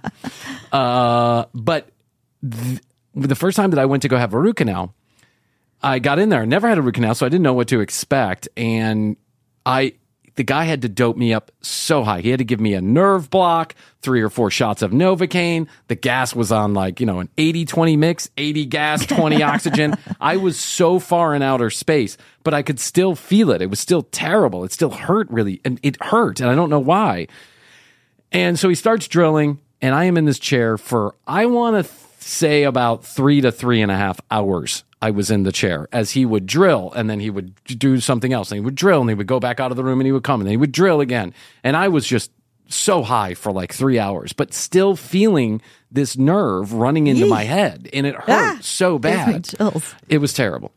But the first time that I went to go have a root canal, I got in there. I never had a root canal, so I didn't know what to expect. And the guy had to dope me up so high. He had to give me a nerve block, 3 or 4 shots of Novocaine. The gas was on an 80-20 mix, 80 gas, 20 oxygen. I was so far in outer space, but I could still feel it. It was still terrible. It still hurt really. And it hurt, and I don't know why. And so he starts drilling, and I am in this chair for, I want to say about 3 to 3.5 hours. I was in the chair as he would drill, and then he would do something else, and he would drill, and he would go back out of the room, and he would come, and then he would drill again. And I was just so high for like 3 hours, but still feeling this nerve running into my head, and it hurt so bad. It was terrible.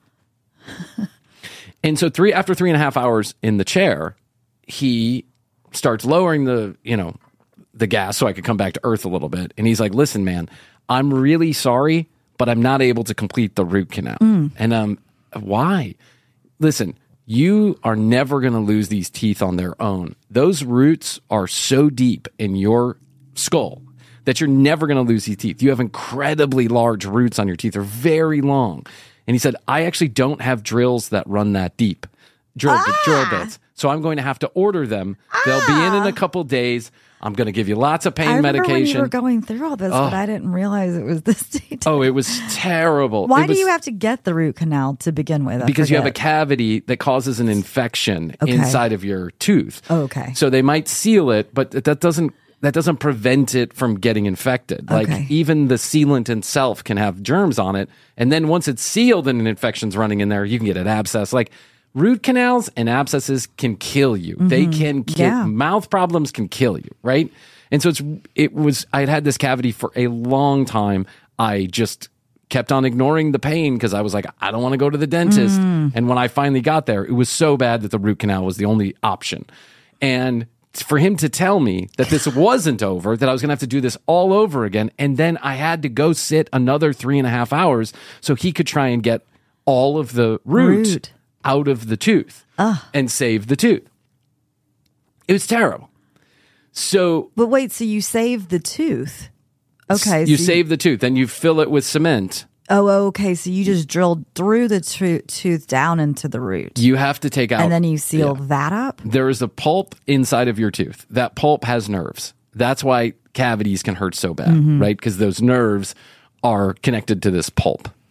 And so after 3.5 hours in the chair, he starts lowering the gas so I could come back to earth a little bit. And he's like, listen, man, I'm really sorry, but I'm not able to complete the root canal. And why? Listen, you are never going to lose these teeth on their own. Those roots are so deep in your skull that you're never going to lose these teeth. You have incredibly large roots on your teeth. They're very long. And he said, I actually don't have drills that run that deep, drill bits. So I'm going to have to order them. They'll be in a couple days. I'm going to give you lots of pain medication. When you were going through all this, but I didn't realize it was this detailed. Oh, it was terrible. Why do you have to get the root canal to begin with? Because you have a cavity that causes an infection inside of your tooth. Oh, okay. So they might seal it, but that doesn't prevent it from getting infected. Like even the sealant itself can have germs on it. And then once it's sealed and an infection's running in there, you can get an abscess. Like root canals and abscesses can kill you. They can kill. Mouth problems can kill you, right? And so I had this cavity for a long time. I just kept on ignoring the pain because I was like, I don't want to go to the dentist. And when I finally got there, it was so bad that the root canal was the only option. And for him to tell me that this wasn't over, that I was going to have to do this all over again, and then I had to go sit another 3.5 hours so he could try and get all of the root out of the tooth and save the tooth. It was terrible. So, but wait, so you save the tooth? Okay, you save the tooth, then you fill it with cement. Oh, okay. So you just drilled through the tooth down into the root. You have to take out, and then you seal that up. There is a pulp inside of your tooth. That pulp has nerves. That's why cavities can hurt so bad, right? Because those nerves are connected to this pulp.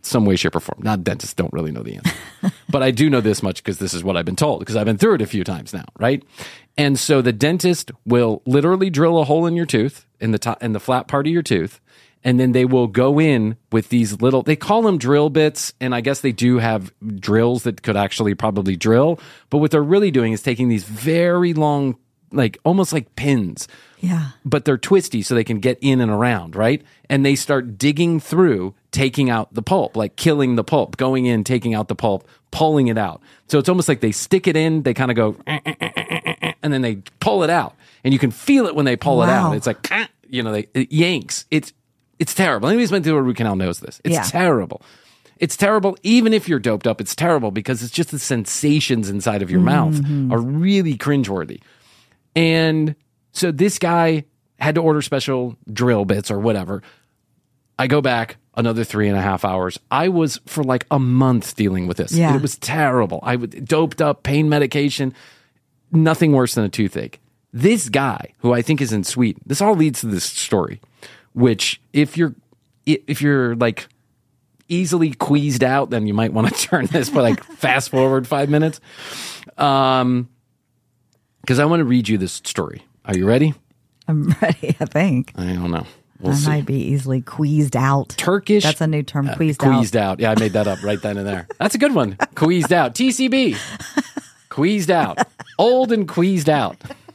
some way, shape, or form. Not dentists don't really know the answer. But I do know this much because this is what I've been told, because I've been through it a few times now, right? And so the dentist will literally drill a hole in your tooth, in the flat part of your tooth, and then they will go in with these little, they call them drill bits, and I guess they do have drills that could actually probably drill. But what they're really doing is taking these very long, like almost like pins. Yeah. But they're twisty so they can get in and around, right? And they start digging through, taking out the pulp, like killing the pulp, going in, taking out the pulp, pulling it out. So it's almost like they stick it in, they kind of go, and then they pull it out. And you can feel it when they pull it out. It's like, it yanks. It's terrible. Anybody who's been through a root canal knows this. It's terrible. It's terrible. Even if you're doped up, it's terrible because it's just the sensations inside of your mouth are really cringeworthy. And so this guy had to order special drill bits or whatever. I go back another 3.5 hours. I was for like a month dealing with this. Yeah. It was terrible. I was doped up, pain medication, nothing worse than a toothache. This guy, who I think is in Sweden, this all leads to this story, which if you're like easily queased out, then you might want to turn this, but like fast forward 5 minutes. Because I want to read you this story. Are you ready? I'm ready, I think. I don't know. We'll I see. might be easily queased out. Turkish. That's a new term, queased out. Yeah, I made that up right then and there. That's a good one. Queased out. TCB. Queased out. Old and queased out.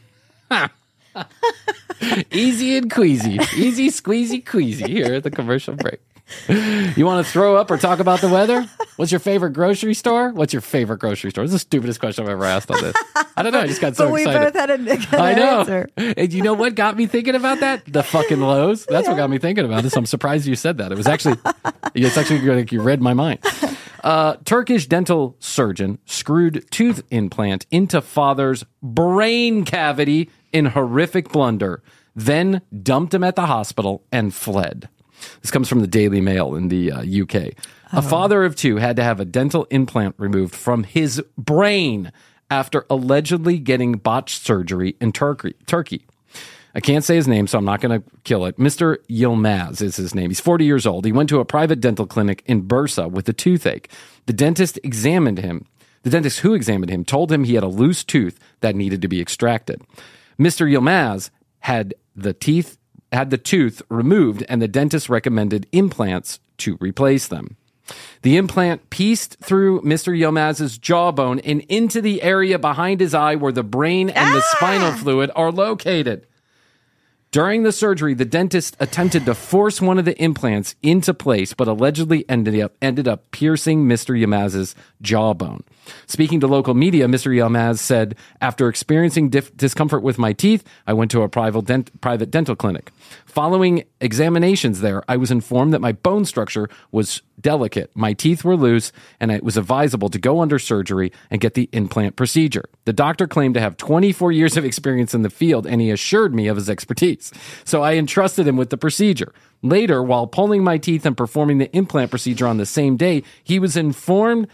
Easy and queasy. Easy, squeezy, queasy here at the commercial break. You want to throw up or talk about the weather? What's your favorite grocery store? What's your favorite grocery store? It's the stupidest question I've ever asked on this. I don't know. I just got so but excited. We both had a good I know. answer. And you know what got me thinking about that? The fucking Lowe's. That's what got me thinking about this. I'm surprised you said that. It's actually like you read my mind. Turkish dental surgeon screwed tooth implant into father's brain cavity in horrific blunder, then dumped him at the hospital and fled. This comes from the Daily Mail in the UK. A father of two had to have a dental implant removed from his brain after allegedly getting botched surgery in Turkey. I can't say his name, so I'm not going to kill it. Mr. Yilmaz is his name. He's 40 years old. He went to a private dental clinic in Bursa with a toothache. The dentist who examined him told him he had a loose tooth that needed to be extracted. Mr. Yilmaz had the tooth removed, and the dentist recommended implants to replace them. The implant pieced through Mr. Yilmaz's jawbone and into the area behind his eye where the brain and the spinal fluid are located. During the surgery, the dentist attempted to force one of the implants into place, but allegedly ended up piercing Mr. Yilmaz's jawbone. Speaking to local media, Mr. Yilmaz said, "After experiencing discomfort with my teeth, I went to a private dental clinic. Following examinations there, I was informed that my bone structure was delicate. My teeth were loose, and it was advisable to go under surgery and get the implant procedure. The doctor claimed to have 24 years of experience in the field, and he assured me of his expertise. So I entrusted him with the procedure. Later, while pulling my teeth and performing the implant procedure on the same day, he informed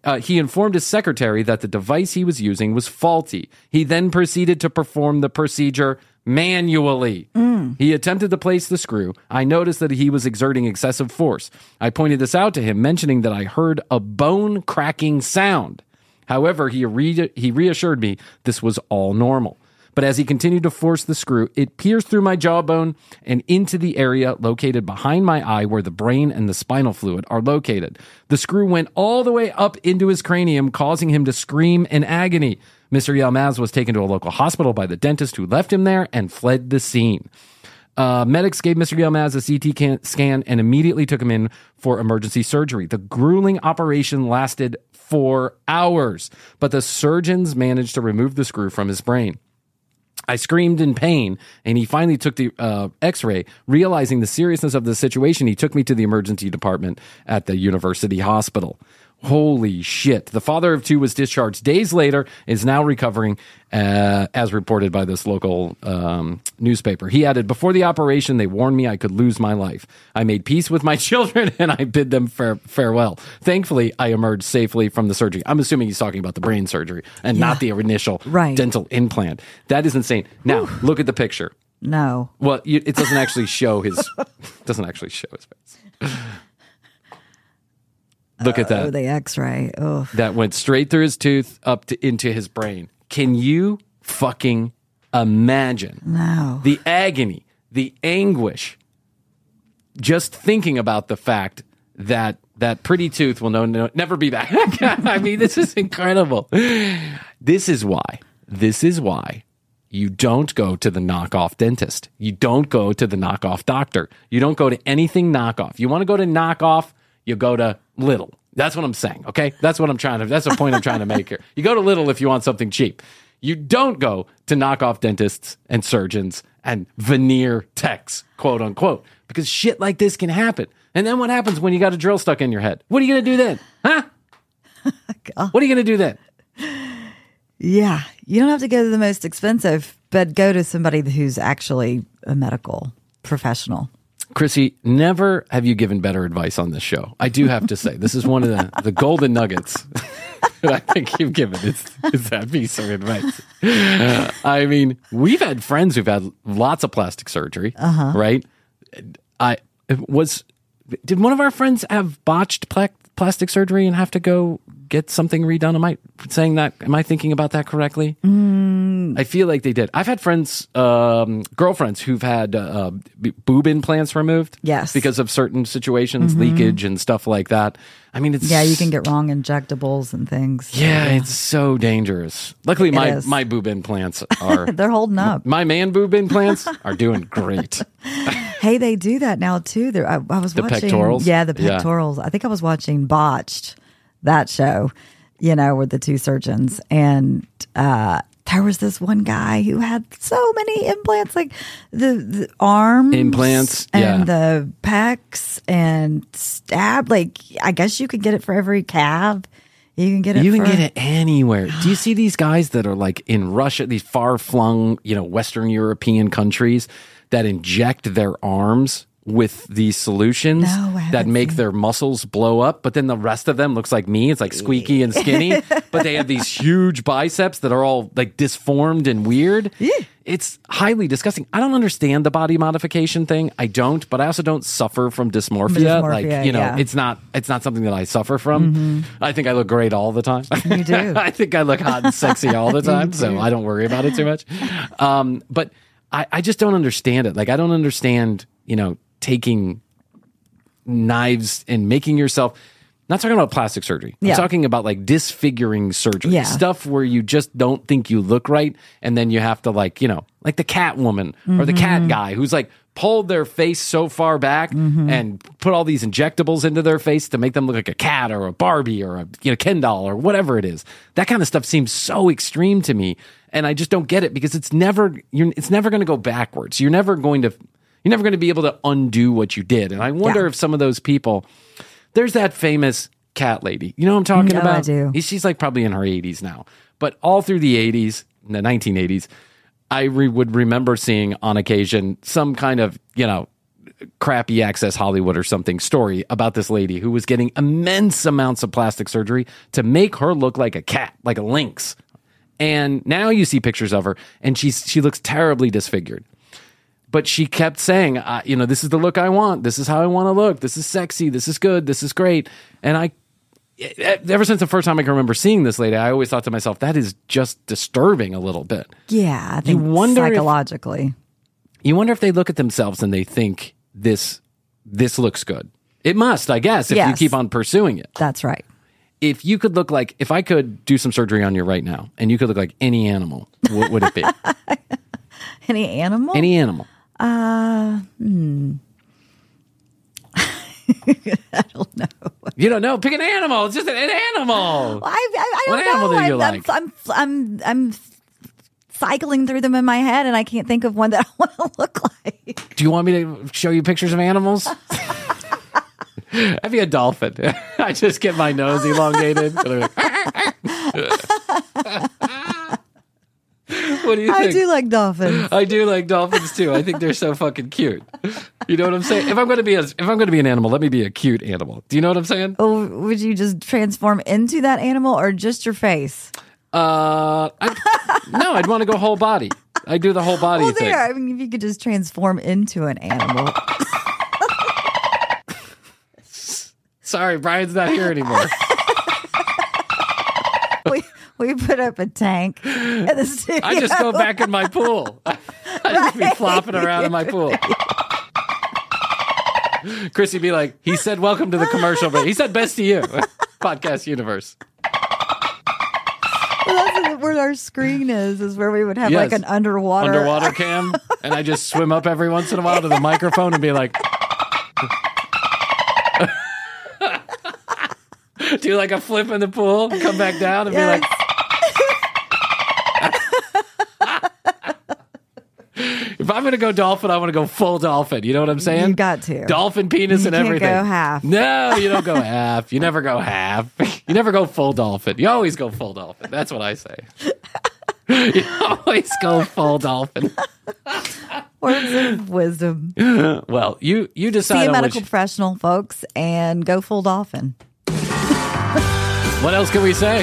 his secretary that the device he was using was faulty. He then proceeded to perform the procedure manually. He attempted to place the screw. I noticed that he was exerting excessive force. I pointed this out to him, mentioning that I heard a bone cracking sound. However, he reassured me this was all normal. But as he continued to force the screw, it pierced through my jawbone and into the area located behind my eye where the brain and the spinal fluid are located. The screw went all the way up into his cranium, causing him to scream in agony. Mr. Yilmaz was taken to a local hospital by the dentist, who left him there and fled the scene. Medics gave Mr. Yilmaz a CT scan and immediately took him in for emergency surgery. The grueling operation lasted 4 hours, but the surgeons managed to remove the screw from his brain. I screamed in pain, and he finally took the x-ray. Realizing the seriousness of the situation, he took me to the emergency department at the university hospital. Holy shit. The father of two was discharged days later, is now recovering, as reported by this local newspaper. He added, "Before the operation, they warned me I could lose my life. I made peace with my children, and I bid them farewell. Thankfully, I emerged safely from the surgery." I'm assuming he's talking about the brain surgery and not the initial dental implant. That is insane. Now, look at the picture. No. Well, it doesn't actually show his face. Look at Oh, that. the X-ray. Oh, That went straight through his tooth into his brain. Can you fucking imagine no. the agony, the anguish, just thinking about the fact that that pretty tooth will never be back? I mean, this is incredible. This is why you don't go to the knockoff dentist. You don't go to the knockoff doctor. You don't go to anything knockoff. You want to go to knockoff, you go to Lidl. That's what I'm saying, okay? That's the point I'm trying to make here. You go to Lidl if you want something cheap. You don't go to knockoff dentists and surgeons and veneer techs, quote unquote, because shit like this can happen. And then what happens when you got a drill stuck in your head? What are you going to do then? Huh? What are you going to do then? Yeah, you don't have to go to the most expensive, but go to somebody who's actually a medical professional. Chrissy, never have you given better advice on this show. I do have to say, this is one of the golden nuggets that I think you've given. Is that piece of advice. I mean, we've had friends who've had lots of plastic surgery, right? Did one of our friends have botched plastic surgery and have to go get something redone? Am I thinking about that correctly? I feel like they did. I've had friends, girlfriends who've had boob implants removed. Yes. Because of certain situations, leakage and stuff like that. I mean, it's... Yeah, you can get wrong injectables and things. Yeah, it's so dangerous. Luckily, my boob implants are... They're holding up. My man boob implants are doing great. Hey, they do that now too. I was watching pectorals? Yeah, the pectorals. I think I was watching Botched, that show, with the two surgeons, and there was this one guy who had so many implants, like the arms implants and the pecs and stab. Like, I guess you could get it for every calf. You can get it anywhere. Do you see these guys that are like in Russia, these far-flung, Western European countries that inject their arms with these solutions that make their muscles blow up, but then the rest of them looks like me. It's like squeaky and skinny, but they have these huge biceps that are all like disformed and weird. It's highly disgusting. I don't understand the body modification thing. I don't, but I also don't suffer from dysmorphia. It's not something that I suffer from. I think I look great all the time. You do. I think I look hot and sexy all the time, so I don't worry about it too much. But I just don't understand it. Like, I don't understand, taking knives and making yourself, not talking about plastic surgery. I'm talking about like disfiguring surgery, stuff where you just don't think you look right. And then you have to like the cat woman or the cat guy who's like pulled their face so far back and put all these injectables into their face to make them look like a cat or a Barbie or a Ken doll or whatever it is. That kind of stuff seems so extreme to me. And I just don't get it because it's never going to go backwards. You're never going to be able to undo what you did. And I wonder if some of those people, there's that famous cat lady. You know what I'm talking about? I do. She's like probably in her 80s now. But all through the 80s, in the 1980s, I would remember seeing on occasion some kind of, crappy Access Hollywood or something story about this lady who was getting immense amounts of plastic surgery to make her look like a cat, like a lynx. And now you see pictures of her and she looks terribly disfigured. But she kept saying, this is the look I want. This is how I want to look. This is sexy. This is good. This is great. And ever since the first time I can remember seeing this lady, I always thought to myself, that is just disturbing a little bit. Yeah, I think psychologically. You wonder if they look at themselves and they think this looks good. It must, I guess, if you keep on pursuing it. That's right. If I could do some surgery on you right now and you could look like any animal, what would it be? Any animal? Any animal. I don't know. You don't know? Pick an animal. It's just an animal. I don't what animal know. do you like? I'm cycling through them in my head, and I can't think of one that I want to look like. Do you want me to show you pictures of animals? I'd be a dolphin. I just get my nose elongated. What do you think? I do like dolphins. I do like dolphins too. I think they're so fucking cute. You know what I'm saying? If I'm going to be an animal, let me be a cute animal. Do you know what I'm saying? Oh, would you just transform into that animal or just your face? No, I'd want to go whole body. I do the whole body thing. I mean, if you could just transform into an animal. Sorry, Brian's not here anymore. We put up a tank in the studio. I just go back in my pool. I just be flopping around in my pool. Chrissy be like, he said, welcome to the commercial break. He said, best to you. Podcast universe. Well, that's where our screen is where we would have like an underwater cam. And I just swim up every once in a while to the microphone and be like, do like a flip in the pool, come back down and be like, if I'm going to go dolphin, I want to go full dolphin. You know what I'm saying? You got to. Dolphin penis and everything. You can't go half. No, you don't go half. You never go half. You never go full dolphin. You always go full dolphin. That's what I say. You always go full dolphin. Words of wisdom. Well, you decide. Be a on medical professional, folks, and go full dolphin. What else can we say?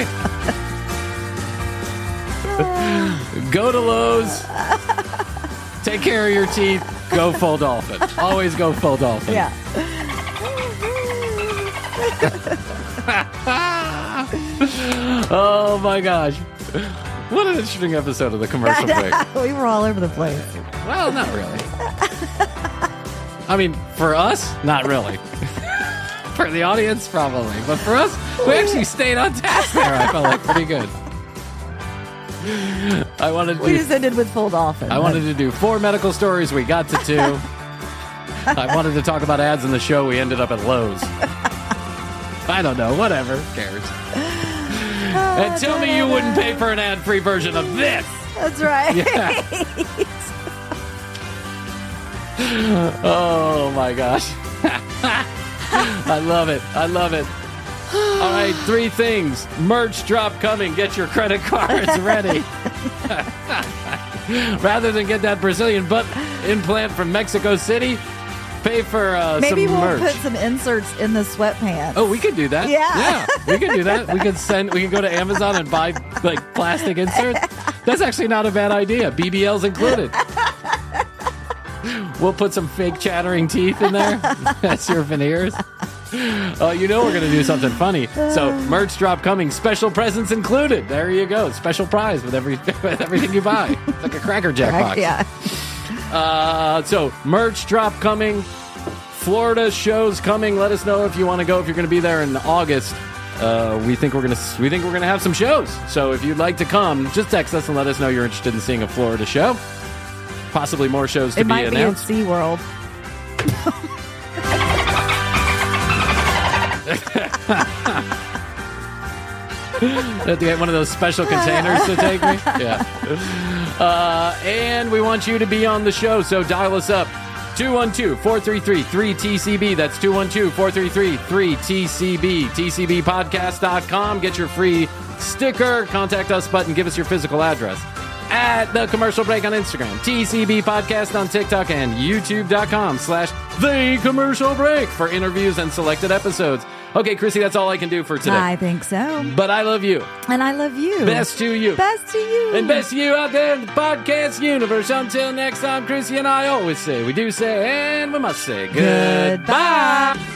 Go to Lowe's. Take care of your teeth. Go full dolphin. Always go full dolphin. Yeah. Oh my gosh. What an interesting episode of the commercial break. We were all over the place. Well, not really. I mean, for us, not really. For the audience, probably. But for us, we actually stayed on task there. I felt like pretty good. We just ended with full dolphin. I wanted to do 4 medical stories. We got to 2. I wanted to talk about ads in the show. We ended up at Lowe's. I don't know. Whatever. Who cares? And tell me you wouldn't pay for an ad-free version of this. That's right. Yeah. Oh, my gosh. I love it. I love it. All right, 3 things. Merch drop coming. Get your credit cards ready. Rather than get that Brazilian butt implant from Mexico City, pay for Maybe some merch. Maybe we'll put some inserts in the sweatpants. Oh, we could do that. Yeah, we could do that. We can go to Amazon and buy like plastic inserts. That's actually not a bad idea. BBL's included. We'll put some fake chattering teeth in there. That's your veneers. You know we're going to do something funny. So, merch drop coming. Special presents included. There you go. Special prize with everything you buy. It's like a Cracker Jack box. Yeah. So, merch drop coming. Florida shows coming. Let us know if you want to go. If you're going to be there in August. We think we're gonna have some shows. So, if you'd like to come, just text us and let us know you're interested in seeing a Florida show. Possibly more shows to be announced. It might be at SeaWorld. Have to get one of those special containers to take me. Yeah. And we want you to be on the show, so dial us up. 212-433-3TCB. That's 212-433-3TCB. TCBpodcast.com. Get your free sticker. Contact us button. Give us your physical address. At The Commercial Break on Instagram, TCB Podcast on TikTok, and YouTube.com/The Commercial Break for interviews and selected episodes. Okay, Chrissy, that's all I can do for today. I think so. But I love you. And I love you. Best to you. Best to you. And best to you out there in the podcast universe. Until next time, Chrissy and I always say, we do say, and we must say, goodbye.